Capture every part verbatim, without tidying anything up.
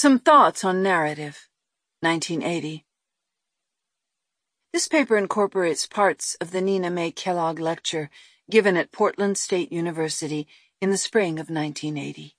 Some Thoughts on Narrative, nineteen eighty. This paper incorporates parts of the Nina May Kellogg lecture given at Portland State University in the spring of nineteen eighty.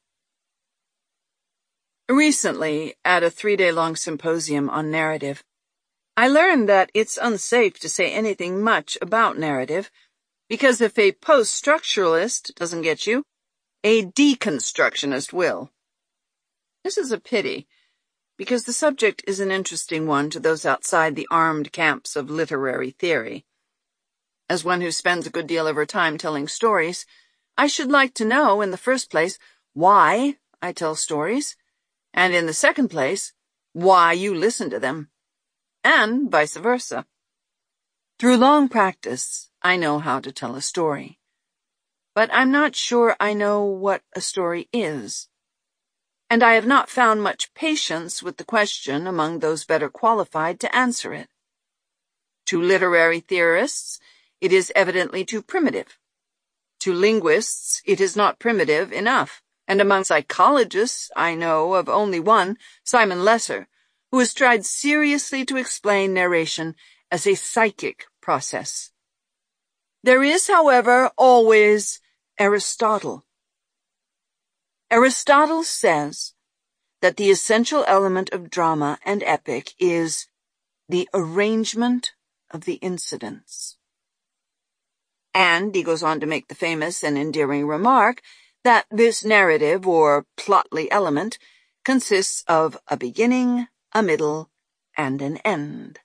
Recently, at a three-day-long symposium on narrative, I learned that it's unsafe to say anything much about narrative because if a post-structuralist doesn't get you, a deconstructionist will. This is a pity, because the subject is an interesting one to those outside the armed camps of literary theory. As one who spends a good deal of her time telling stories, I should like to know, in the first place, why I tell stories, and in the second place, why you listen to them, and vice versa. Through long practice, I know how to tell a story, but I'm not sure I know what a story is. And I have not found much patience with the question among those better qualified to answer it. To literary theorists, it is evidently too primitive. To linguists, it is not primitive enough, and among psychologists, I know of only one, Simon Lesser, who has tried seriously to explain narration as a psychic process. There is, however, always Aristotle. Aristotle says that the essential element of drama and epic is the arrangement of the incidents. And he goes on to make the famous and endearing remark that this narrative or plotly element consists of a beginning, a middle, and an end.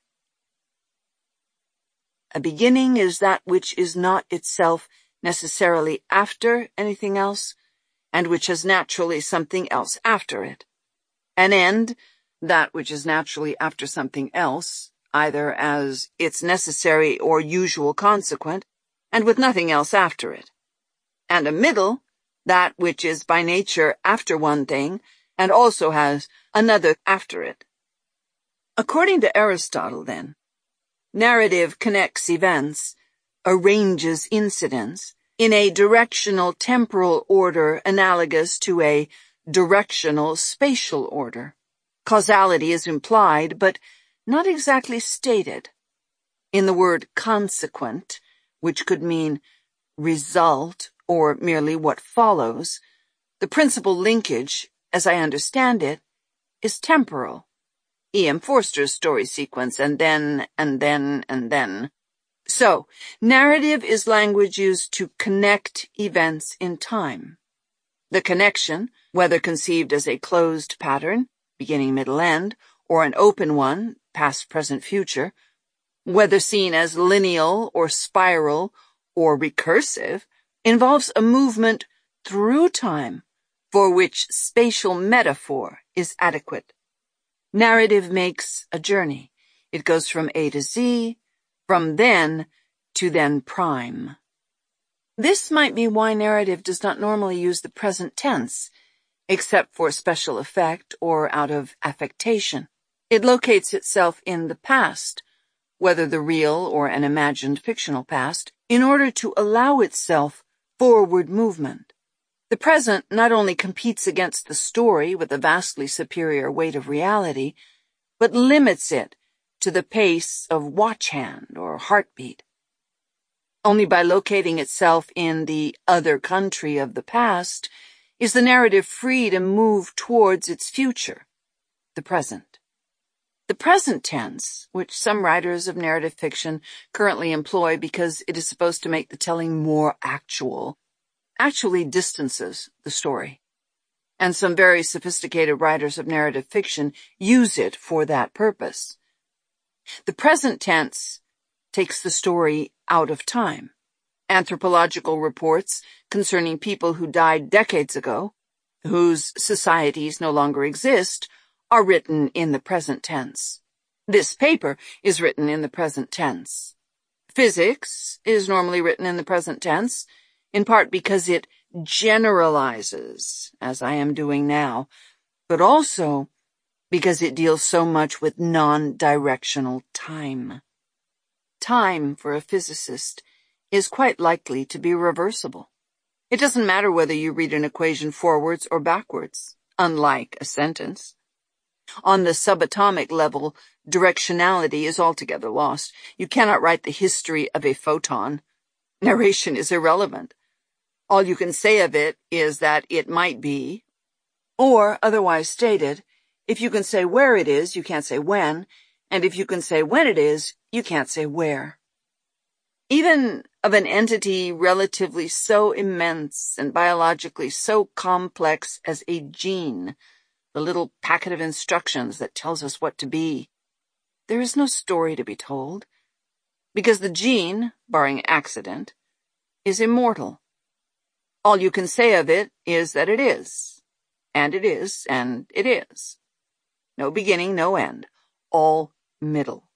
A beginning is that which is not itself necessarily after anything else, and which has naturally something else after it. An end, that which is naturally after something else, either as its necessary or usual consequent, and with nothing else after it. And a middle, that which is by nature after one thing, and also has another after it. According to Aristotle, then, narrative connects events, arranges incidents, in a directional temporal order analogous to a directional spatial order. Causality is implied, but not exactly stated. In the word consequent, which could mean result or merely what follows, the principal linkage, as I understand it, is temporal. E M Forster's story sequence, and then, and then, and then. So, narrative is language used to connect events in time. The connection, whether conceived as a closed pattern, beginning, middle, end, or an open one, past, present, future, whether seen as lineal or spiral or recursive, involves a movement through time for which spatial metaphor is adequate. Narrative makes a journey. It goes from A to Z, from then to then prime. This might be why narrative does not normally use the present tense, except for special effect or out of affectation. It locates itself in the past, whether the real or an imagined fictional past, in order to allow itself forward movement. The present not only competes against the story with a vastly superior weight of reality, but limits it to the pace of watch hand or heartbeat. Only by locating itself in the other country of the past is the narrative free to move towards its future, the present. The present tense, which some writers of narrative fiction currently employ because it is supposed to make the telling more actual, actually distances the story. And some very sophisticated writers of narrative fiction use it for that purpose. The present tense takes the story out of time. Anthropological reports concerning people who died decades ago, whose societies no longer exist, are written in the present tense. This paper is written in the present tense. Physics is normally written in the present tense, in part because it generalizes, as I am doing now, but also because it deals so much with non-directional time. Time, for a physicist, is quite likely to be reversible. It doesn't matter whether you read an equation forwards or backwards, unlike a sentence. On the subatomic level, directionality is altogether lost. You cannot write the history of a photon. Narration is irrelevant. All you can say of it is that it might be, or otherwise stated, if you can say where it is, you can't say when, and if you can say when it is, you can't say where. Even of an entity relatively so immense and biologically so complex as a gene, the little packet of instructions that tells us what to be, there is no story to be told, because the gene, barring accident, is immortal. All you can say of it is that it is, and it is, and it is. No beginning, no end, all middle.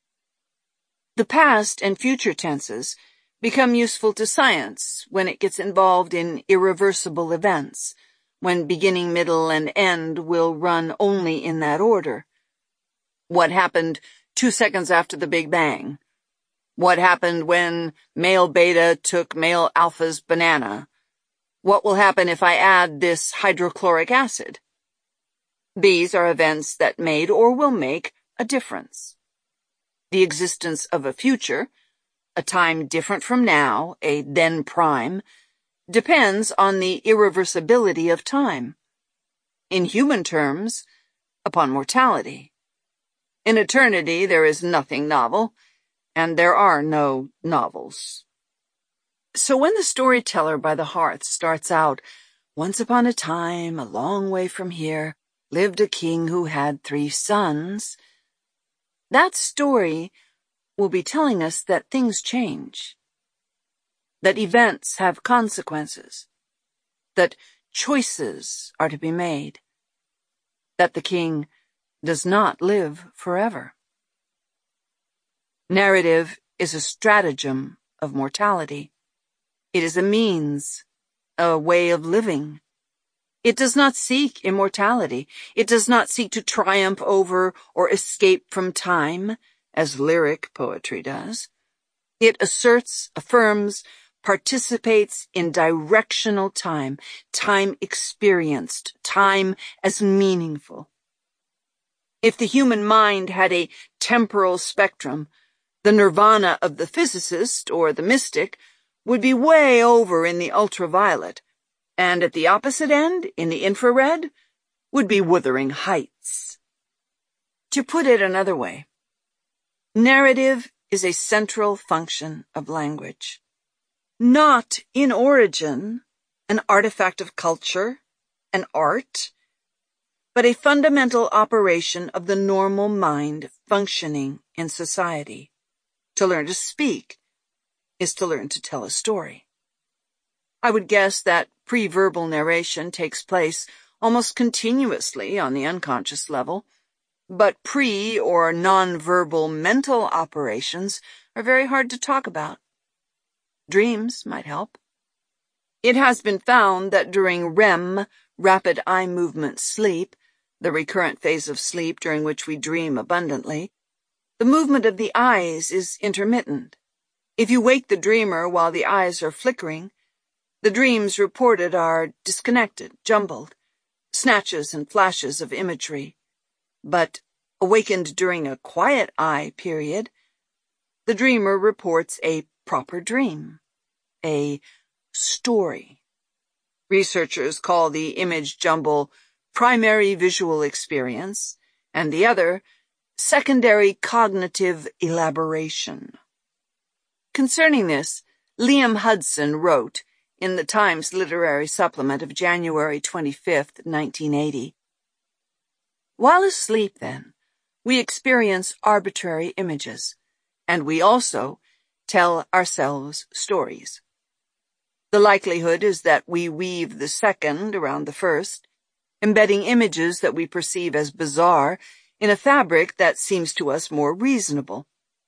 The past and future tenses become useful to science when it gets involved in irreversible events, when beginning, middle, and end will run only in that order. What happened two seconds after the Big Bang? What happened when male beta took male alpha's banana? What will happen if I add this hydrochloric acid? These are events that made or will make a difference. The existence of a future, a time different from now, a then prime, depends on the irreversibility of time. In human terms, upon mortality. In eternity, there is nothing novel, and there are no novels. So when the storyteller by the hearth starts out, once upon a time, a long way from here, lived a king who had three sons, that story will be telling us that things change, that events have consequences, that choices are to be made, that the king does not live forever. Narrative is a stratagem of mortality. It is a means, a way of living. It does not seek immortality. It does not seek to triumph over or escape from time, as lyric poetry does. It asserts, affirms, participates in directional time, time experienced, time as meaningful. If the human mind had a temporal spectrum, the nirvana of the physicist or the mystic would be way over in the ultraviolet, and at the opposite end, in the infrared, would be Wuthering Heights. To put it another way, narrative is a central function of language. Not in origin, an artifact of culture, an art, but a fundamental operation of the normal mind functioning in society. To learn to speak is to learn to tell a story. I would guess that pre-verbal narration takes place almost continuously on the unconscious level, but pre- or non-verbal mental operations are very hard to talk about. Dreams might help. It has been found that during R E M, rapid eye movement sleep, the recurrent phase of sleep during which we dream abundantly, the movement of the eyes is intermittent. If you wake the dreamer while the eyes are flickering, the dreams reported are disconnected, jumbled, snatches and flashes of imagery. But awakened during a quiet eye period, the dreamer reports a proper dream, a story. Researchers call the image jumble primary visual experience, and the other secondary cognitive elaboration. Concerning this, Liam Hudson wrote in the Times Literary Supplement of January twenty-fifth, nineteen eighty, "While asleep, then, we experience arbitrary images, and we also tell ourselves stories. The likelihood is that we weave the second around the first, embedding images that we perceive as bizarre in a fabric that seems to us more reasonable.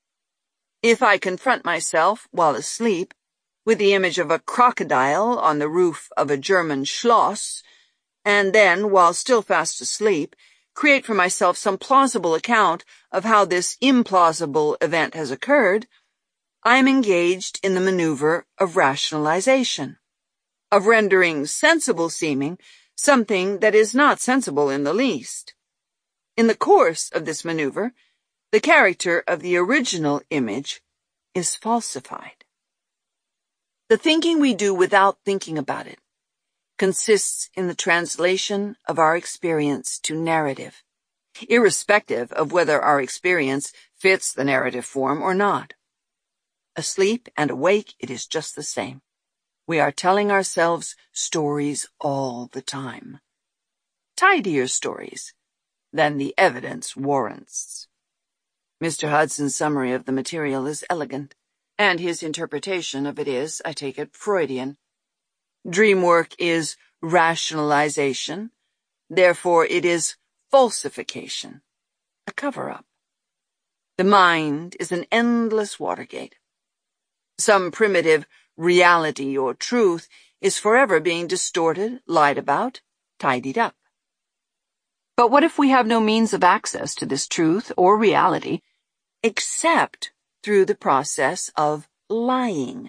If I confront myself, while asleep, with the image of a crocodile on the roof of a German Schloss, and then, while still fast asleep, create for myself some plausible account of how this implausible event has occurred, I am engaged in the maneuver of rationalization, of rendering sensible seeming something that is not sensible in the least. In the course of this maneuver, the character of the original image is falsified. The thinking we do without thinking about it consists in the translation of our experience to narrative, irrespective of whether our experience fits the narrative form or not. Asleep and awake, it is just the same. We are telling ourselves stories all the time. Tidier stories than the evidence warrants. Mister Hudson's summary of the material is elegant, and his interpretation of it is, I take it, Freudian. Dream work is rationalization, therefore it is falsification, a cover-up. The mind is an endless Watergate. Some primitive reality or truth is forever being distorted, lied about, tidied up. But what if we have no means of access to this truth or reality except through the process of lying,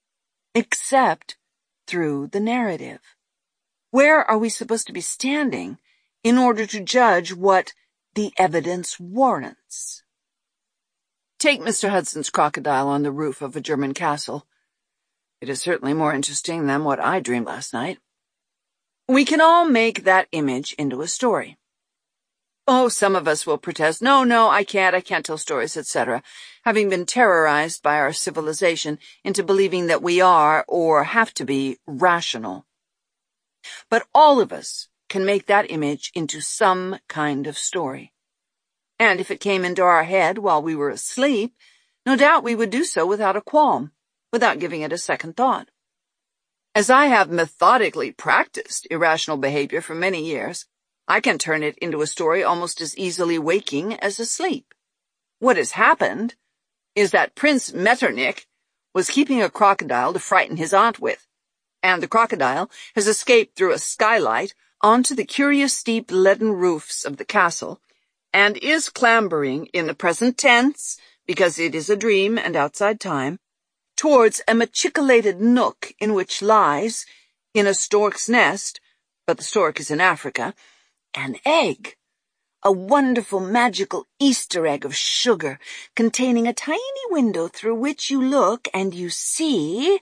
except through the narrative? Where are we supposed to be standing in order to judge what the evidence warrants? Take Mister Hudson's crocodile on the roof of a German castle. It is certainly more interesting than what I dreamed last night. We can all make that image into a story. Oh, some of us will protest, no, no, I can't, I can't tell stories, et cetera, having been terrorized by our civilization into believing that we are, or have to be, rational. But all of us can make that image into some kind of story. And if it came into our head while we were asleep, no doubt we would do so without a qualm, without giving it a second thought. As I have methodically practiced irrational behavior for many years, I can turn it into a story almost as easily waking as asleep. What has happened is that Prince Metternich was keeping a crocodile to frighten his aunt with, and the crocodile has escaped through a skylight onto the curious steep leaden roofs of the castle, and is clambering in the present tense, because it is a dream and outside time, towards a machicolated nook in which lies, in a stork's nest, but the stork is in Africa, an egg, a wonderful magical Easter egg of sugar, containing a tiny window through which you look and you see.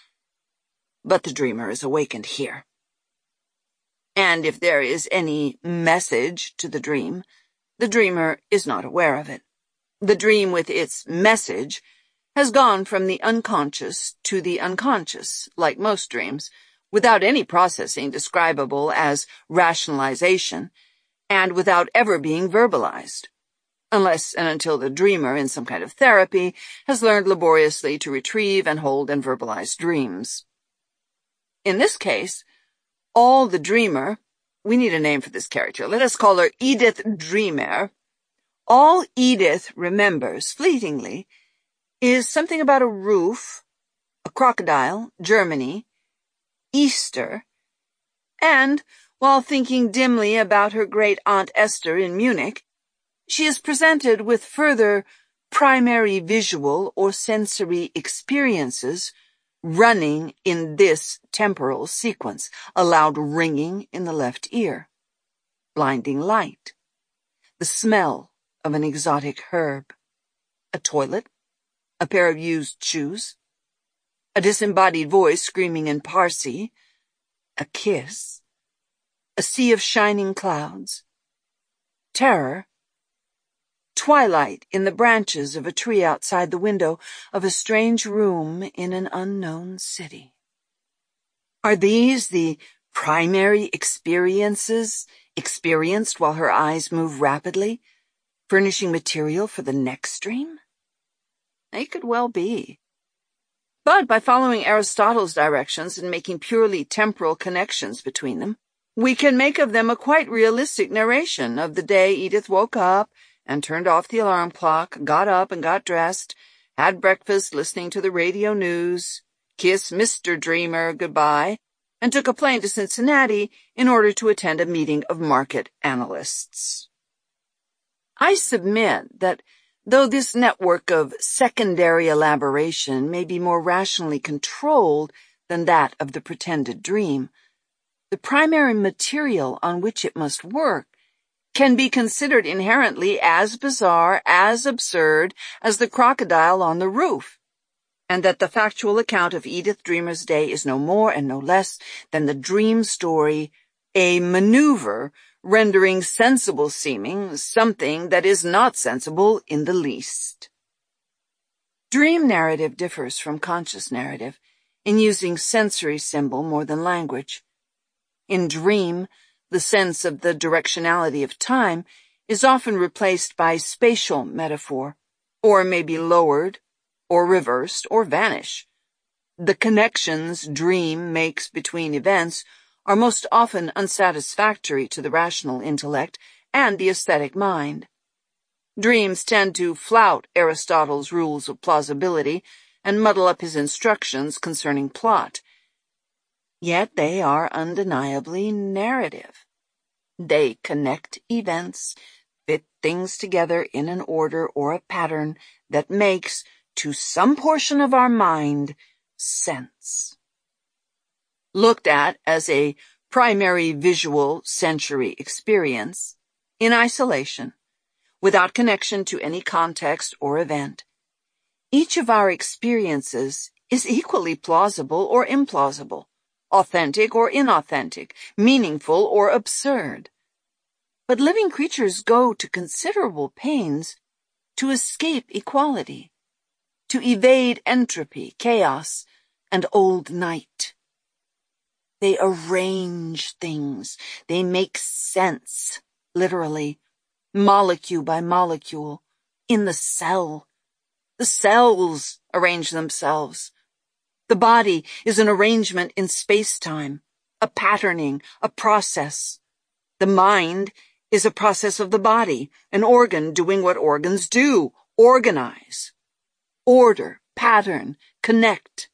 But the dreamer is awakened here. And if there is any message to the dream, the dreamer is not aware of it. The dream with its message has gone from the unconscious to the unconscious, like most dreams, without any processing describable as rationalization, and without ever being verbalized, unless and until the dreamer, in some kind of therapy, has learned laboriously to retrieve and hold and verbalize dreams. In this case, all the dreamer, we need a name for this character, let us call her Edith Dreamer, all Edith remembers, fleetingly, is something about a roof, a crocodile, Germany, Easter, and, while thinking dimly about her great Aunt Esther in Munich, she is presented with further primary visual or sensory experiences running in this temporal sequence: a loud ringing in the left ear, blinding light, the smell of an exotic herb, a toilet, a pair of used shoes, a disembodied voice screaming in Parsi, a kiss, a sea of shining clouds, terror, twilight in the branches of a tree outside the window of a strange room in an unknown city. Are these the primary experiences experienced while her eyes move rapidly, furnishing material for the next dream? They could well be. But by following Aristotle's directions and making purely temporal connections between them, we can make of them a quite realistic narration of the day Edith woke up and turned off the alarm clock, got up and got dressed, had breakfast listening to the radio news, kissed Mister Dreamer goodbye, and took a plane to Cincinnati in order to attend a meeting of market analysts. I submit that though this network of secondary elaboration may be more rationally controlled than that of the pretended dream, the primary material on which it must work can be considered inherently as bizarre, as absurd as the crocodile on the roof, and that the factual account of Edith Dreamer's day is no more and no less than the dream story, a maneuver rendering sensible seeming something that is not sensible in the least. Dream narrative differs from conscious narrative in using sensory symbol more than language. In dream, the sense of the directionality of time is often replaced by spatial metaphor, or may be lowered, or reversed, or vanish. The connections dream makes between events are most often unsatisfactory to the rational intellect and the aesthetic mind. Dreams tend to flout Aristotle's rules of plausibility and muddle up his instructions concerning plot. Yet they are undeniably narrative. They connect events, fit things together in an order or a pattern that makes, to some portion of our mind, sense. Looked at as a primary visual sensory experience, in isolation, without connection to any context or event, each of our experiences is equally plausible or implausible, authentic or inauthentic, meaningful or absurd. But living creatures go to considerable pains to escape equality, to evade entropy, chaos, and old night. They arrange things. They make sense, literally, molecule by molecule, in the cell. The cells arrange themselves. The body is an arrangement in space-time, a patterning, a process. The mind is a process of the body, an organ doing what organs do, organize, order, pattern, connect.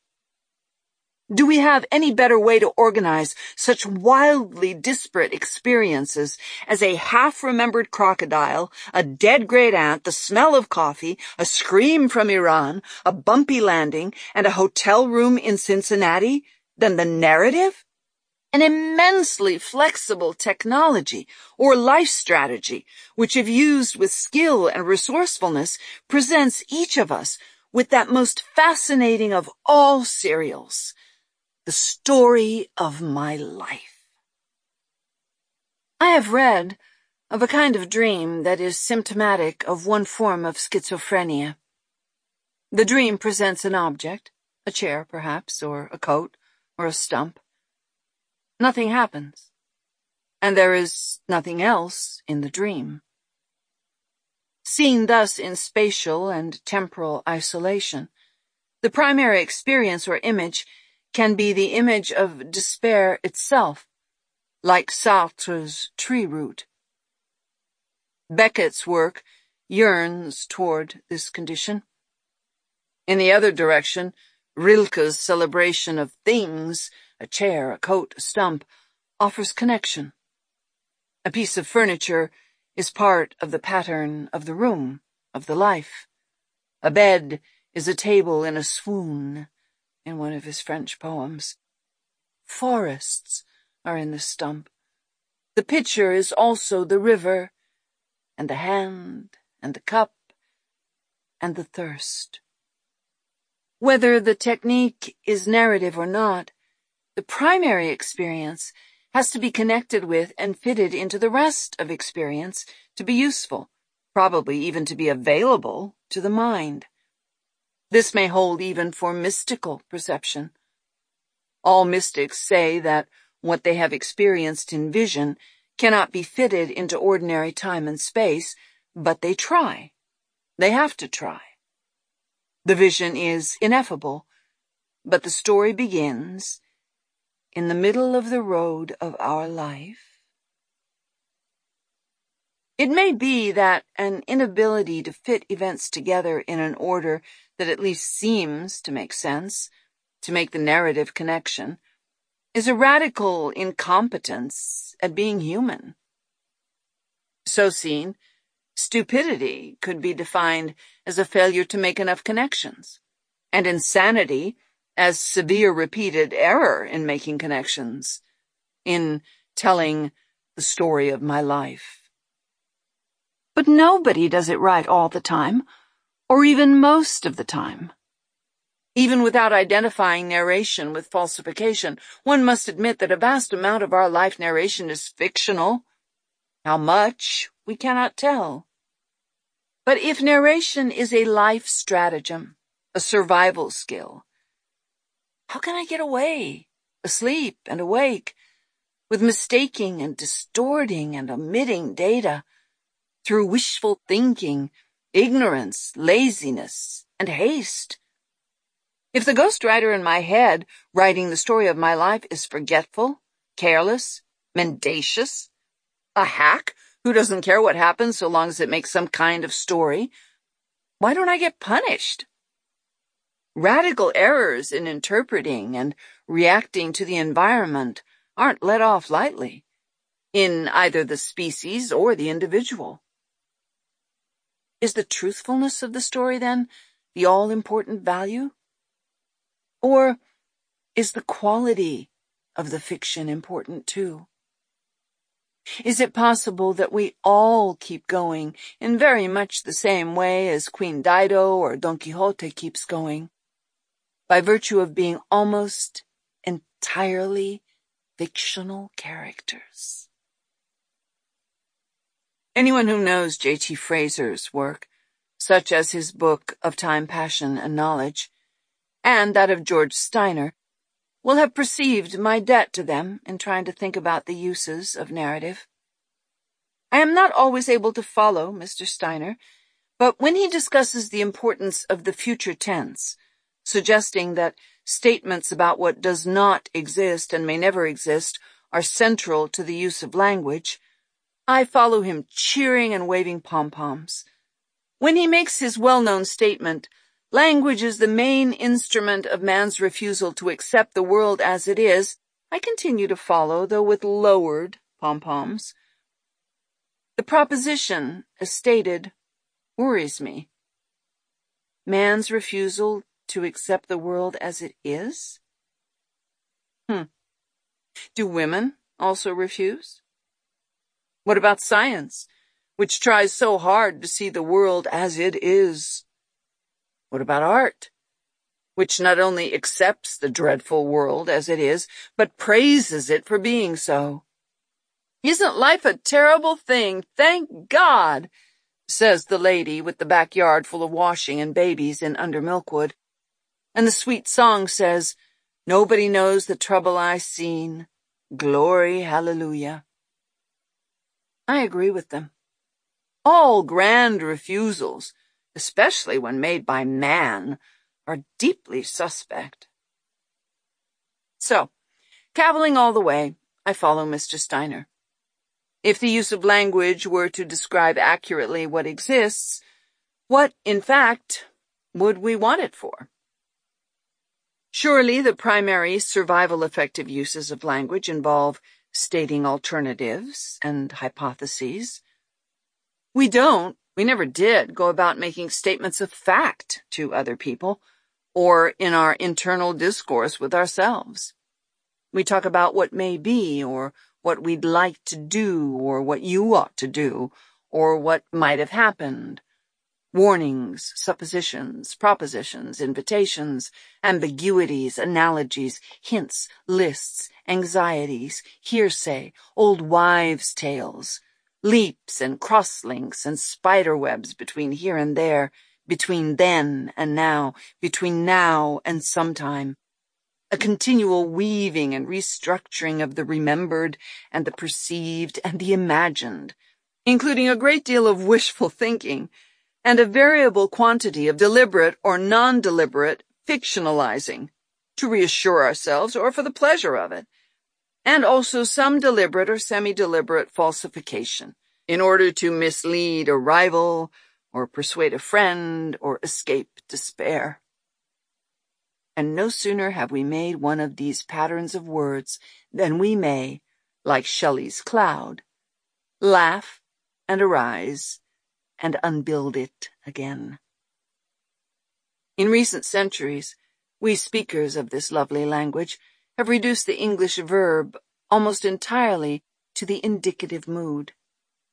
Do we have any better way to organize such wildly disparate experiences as a half-remembered crocodile, a dead great aunt, the smell of coffee, a scream from Iran, a bumpy landing, and a hotel room in Cincinnati than the narrative? An immensely flexible technology or life strategy, which if used with skill and resourcefulness, presents each of us with that most fascinating of all serials, the story of my life. I have read of a kind of dream that is symptomatic of one form of schizophrenia. The dream presents an object, a chair perhaps, or a coat, or a stump. Nothing happens, and there is nothing else in the dream. Seen thus in spatial and temporal isolation, the primary experience or image can be the image of despair itself, like Sartre's tree root. Beckett's work yearns toward this condition. In the other direction, Rilke's celebration of things, a chair, a coat, a stump, offers connection. A piece of furniture is part of the pattern of the room, of the life. A bed is a table in a swoon, in one of his French poems. Forests are in the stump. The pitcher is also the river, and the hand, and the cup, and the thirst. Whether the technique is narrative or not, the primary experience has to be connected with and fitted into the rest of experience to be useful, probably even to be available to the mind. This may hold even for mystical perception. All mystics say that what they have experienced in vision cannot be fitted into ordinary time and space, but they try. They have to try. The vision is ineffable, but the story begins in the middle of the road of our life. It may be that an inability to fit events together in an order that at least seems to make sense, to make the narrative connection, is a radical incompetence at being human. So seen, stupidity could be defined as a failure to make enough connections, and insanity as severe repeated error in making connections, in telling the story of my life. But nobody does it right all the time, or even most of the time. Even without identifying narration with falsification, one must admit that a vast amount of our life narration is fictional. How much, we cannot tell. But if narration is a life stratagem, a survival skill, how can I get away, asleep and awake, with mistaking and distorting and omitting data through wishful thinking, ignorance, laziness, and haste? If the ghostwriter in my head, writing the story of my life, is forgetful, careless, mendacious, a hack who doesn't care what happens so long as it makes some kind of story, why don't I get punished? Radical errors in interpreting and reacting to the environment aren't let off lightly, in either the species or the individual. Is the truthfulness of the story, then, the all-important value? Or is the quality of the fiction important, too? Is it possible that we all keep going in very much the same way as Queen Dido or Don Quixote keeps going, by virtue of being almost entirely fictional characters? Anyone who knows J T Fraser's work, such as his book Of Time, Passion, and Knowledge, and that of George Steiner, will have perceived my debt to them in trying to think about the uses of narrative. I am not always able to follow Mister Steiner, but when he discusses the importance of the future tense, suggesting that statements about what does not exist and may never exist are central to the use of language, I follow him cheering and waving pom-poms. When he makes his well-known statement, "Language is the main instrument of man's refusal to accept the world as it is," I continue to follow, though with lowered pom-poms. The proposition, as stated, worries me. Man's refusal to accept the world as it is? Hmm. Do women also refuse? What about science, which tries so hard to see the world as it is? What about art, which not only accepts the dreadful world as it is, but praises it for being so? "Isn't life a terrible thing? Thank God," says the lady with the backyard full of washing and babies in Under Milkwood. And the sweet song says, "Nobody knows the trouble I seen. Glory, hallelujah." I agree with them. All grand refusals, especially when made by man, are deeply suspect. So, cavilling all the way, I follow Mister Steiner. If the use of language were to describe accurately what exists, what, in fact, would we want it for? Surely the primary survival-effective uses of language involve stating alternatives and hypotheses. We don't, we never did, go about making statements of fact to other people, or in our internal discourse with ourselves. We talk about what may be, or what we'd like to do, or what you ought to do, or what might have happened. Warnings, suppositions, propositions, invitations, ambiguities, analogies, hints, lists, anxieties, hearsay, old wives' tales, leaps and crosslinks and spiderwebs between here and there, between then and now, between now and sometime. A continual weaving and restructuring of the remembered and the perceived and the imagined, including a great deal of wishful thinking, and a variable quantity of deliberate or non-deliberate fictionalizing, to reassure ourselves or for the pleasure of it, and also some deliberate or semi-deliberate falsification, in order to mislead a rival, or persuade a friend, or escape despair. And no sooner have we made one of these patterns of words than we may, like Shelley's cloud, laugh and arise and unbuild it again. In recent centuries, we speakers of this lovely language have reduced the English verb almost entirely to the indicative mood.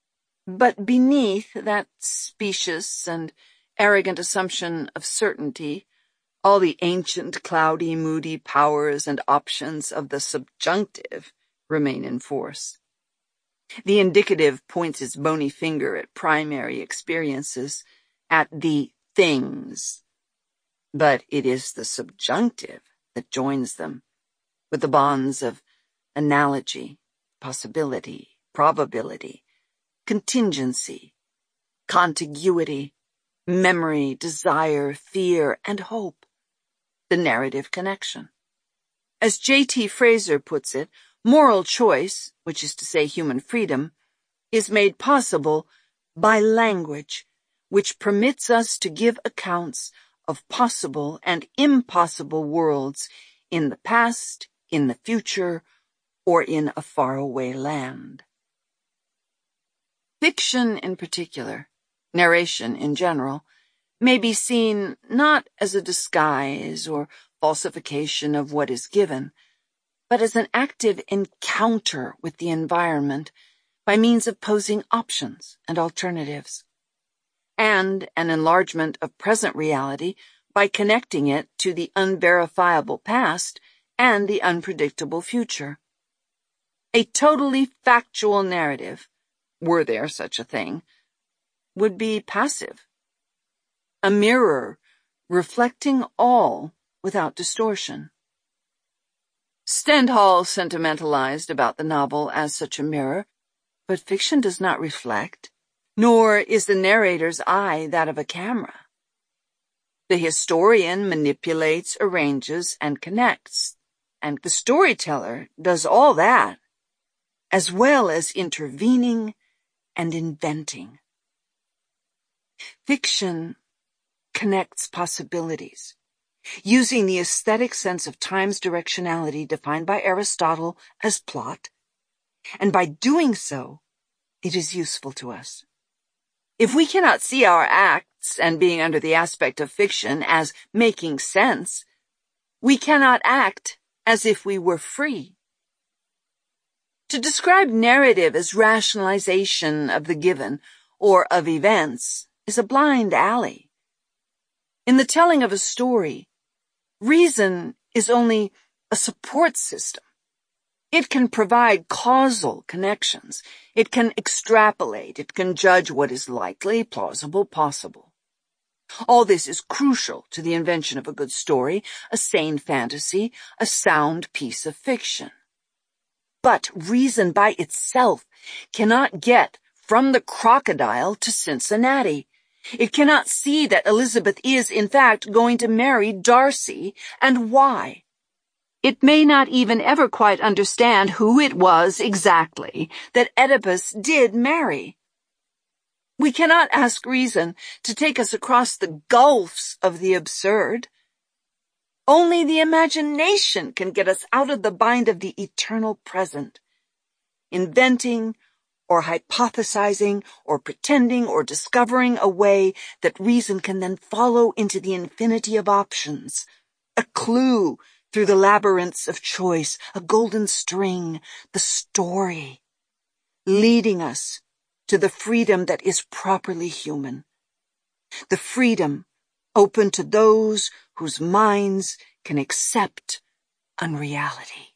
But beneath that specious and arrogant assumption of certainty, all the ancient, cloudy, moody powers and options of the subjunctive remain in force. The indicative points its bony finger at primary experiences, at the things. But it is the subjunctive that joins them, with the bonds of analogy, possibility, probability, contingency, contiguity, memory, desire, fear, and hope, the narrative connection. As J T Fraser puts it, moral choice, which is to say human freedom, is made possible by language, which permits us to give accounts of possible and impossible worlds in the past, in the future, or in a faraway land. Fiction in particular, narration in general, may be seen not as a disguise or falsification of what is given, but as an active encounter with the environment by means of posing options and alternatives, and an enlargement of present reality by connecting it to the unverifiable past and the unpredictable future. A totally factual narrative, were there such a thing, would be passive. A mirror reflecting all without distortion. Stendhal sentimentalized about the novel as such a mirror, but fiction does not reflect, nor is the narrator's eye that of a camera. The historian manipulates, arranges, and connects, and the storyteller does all that, as well as intervening and inventing. Fiction connects possibilities, using the aesthetic sense of time's directionality defined by Aristotle as plot, and by doing so, it is useful to us. If we cannot see our acts and being under the aspect of fiction as making sense, we cannot act as if we were free. To describe narrative as rationalization of the given or of events is a blind alley. In the telling of a story, reason is only a support system. It can provide causal connections. It can extrapolate. It can judge what is likely, plausible, possible. All this is crucial to the invention of a good story, a sane fantasy, a sound piece of fiction. But reason by itself cannot get from the crocodile to Cincinnati. It cannot see that Elizabeth is, in fact, going to marry Darcy, and why. It may not even ever quite understand who it was exactly that Oedipus did marry. We cannot ask reason to take us across the gulfs of the absurd. Only the imagination can get us out of the bind of the eternal present, inventing or hypothesizing or pretending or discovering a way that reason can then follow into the infinity of options, a clue through the labyrinths of choice, a golden string, the story, leading us to the freedom that is properly human, the freedom open to those whose minds can accept unreality.